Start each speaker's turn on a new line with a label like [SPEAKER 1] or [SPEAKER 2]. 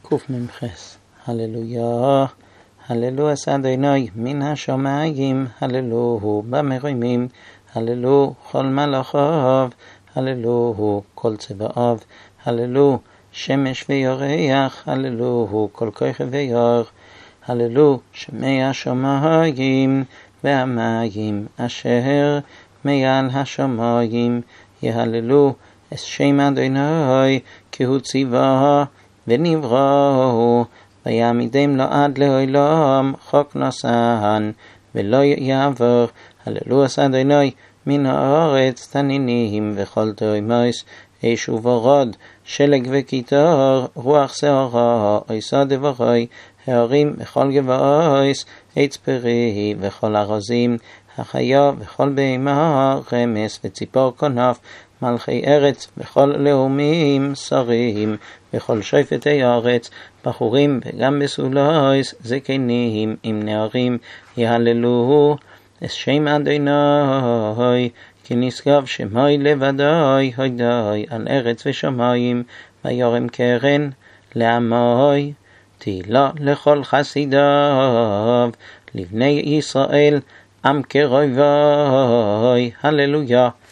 [SPEAKER 1] קמ"ח. הללויה, הללו עשה אדוני מן השמיים, הללוהו במרומים, הללו כל מלאכיו, הללוהו כל צבאיו, הללו שמש וירח, הללוהו כל כוכב ויור, הללו שמי השמיים והמים אשר מעל השמיים, יהללו את שם אדוני כי הוא ציווה ונבראו, ויעמידם לעד לעולם, חוק נוסן ולא יעבור. הללו את אדוני מן הארץ תנינים וכל תרימוס, אש וברד, שלג וקיטור, רוח שערה, עשה דברי, הערים וכל גבעוס, עץ פרי וכל ארזים, החיה וכל בהמה, רמס וציפור כנף, מלכי ארץ וכל לאומים, שרים וכל שופטי הארץ, בחורים וגם בסולוס, זקנים עם נערים, יהללו את שם אדוני, כי נשגב שמי לבדי, הודי על ארץ ושמיים, ויורם קרן לעמי, תהילה לכל חסידיו, לבני ישראל עם קרובי, הללויה.